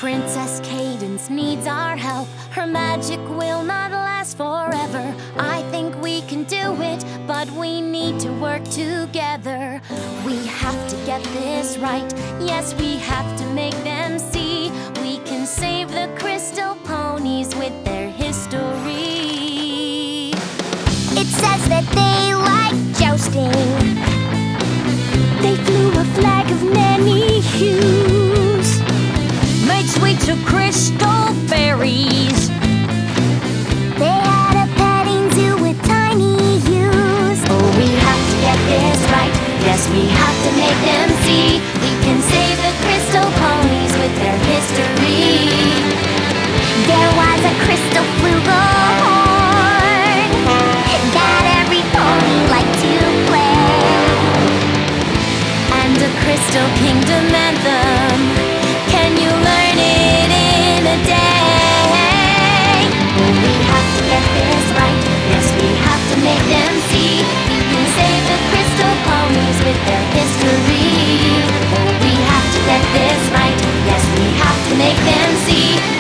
Princess Cadence needs our help. Her magic will not last forever. I think we can do it, but we need to work together. We have to get this right. Yes, we have to make them see. We can save the crystal ponies with their history. It says that they like jousting. They flew a flag of many hues, made sweets of crystal berries. They had a petting zoo with tiny ewes. Oh, we have to get this right. Yes, we have to make them see. We can save the crystal ponies with their history. There was a crystal flugelhorn that every pony liked to play, and a crystal kingdom anthem. Can you learn it in a day? Oh, we have to get this right. Yes, we have to make them see. We can save the crystal ponies with their history. Oh, we have to get this right. Yes, we have to make them see.